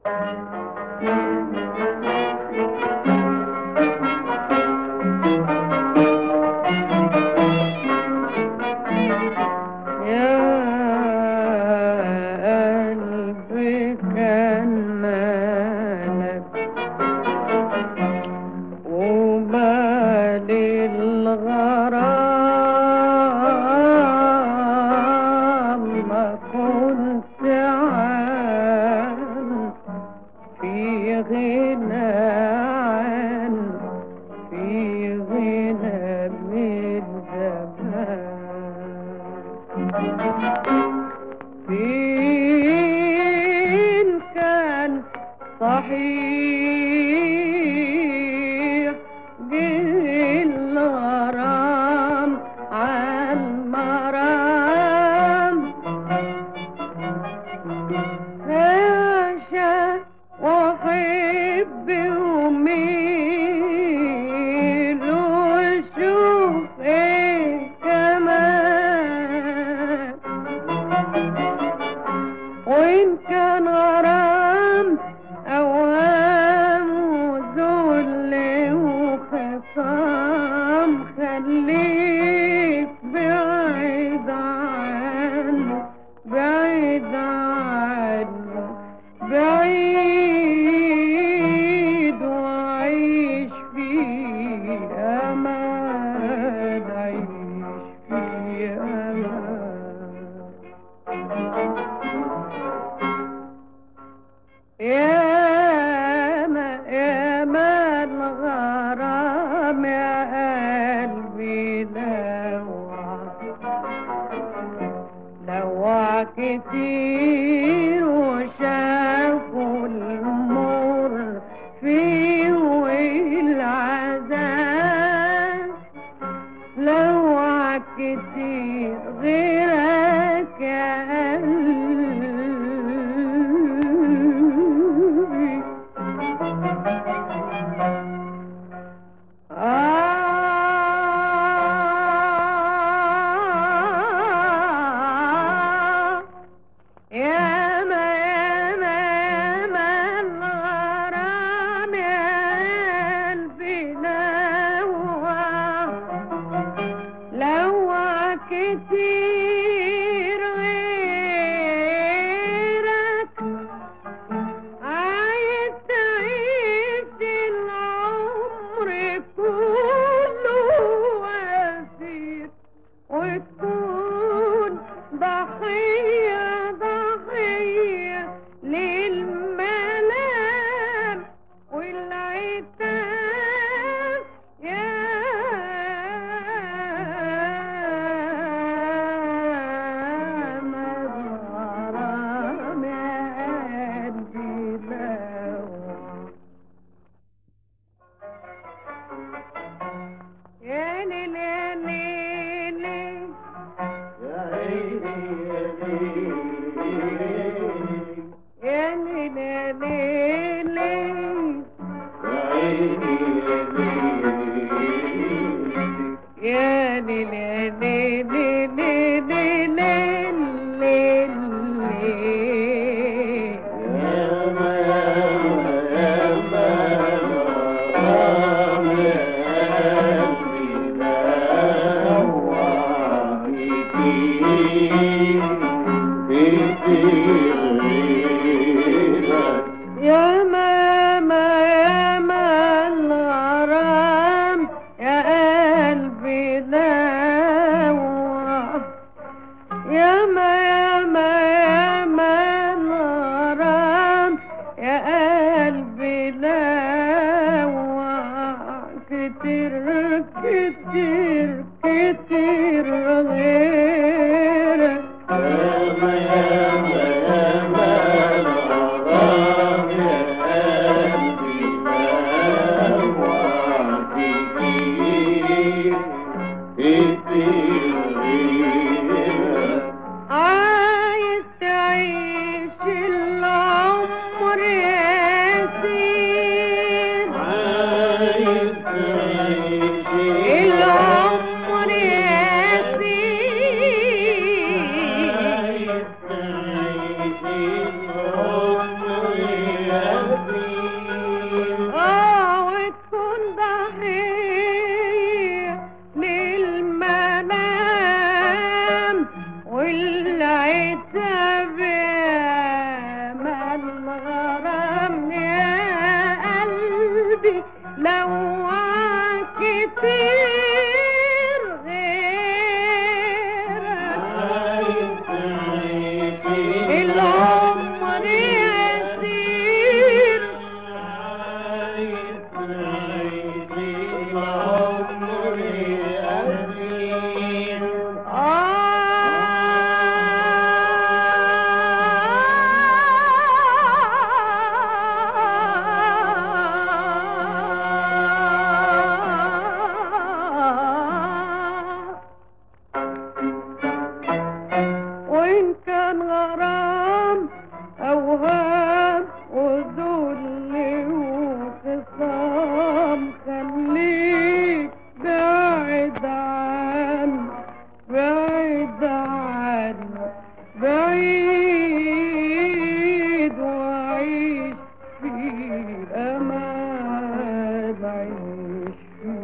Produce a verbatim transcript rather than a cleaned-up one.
فين كان صحيح جه الغرام عالمرام هاشا وحب وميل وشوف ايه كمان وإن كان غرام أوهام وذل وخصام خليك بعيد عنه بعيد عنه بعيد وعيش في أمان عيش في أمان يا ما يا ما الغرام يا قلبي لوع لوع كتير وشافوا المر فيه والعذاب لوع كتير غيرك يا قلبي كتير غيرك عايز تعيش العمر كله واسير وتكون ضحية ضحية للملام والعتاب يا يا ماما يا ما الغرام يا قلبي لوع يا ما يا ما يا ما الغرام يا قلبي لوع كتير كتير كتير غيرك عايز تعيش العمر ياسين عايز تعيش مش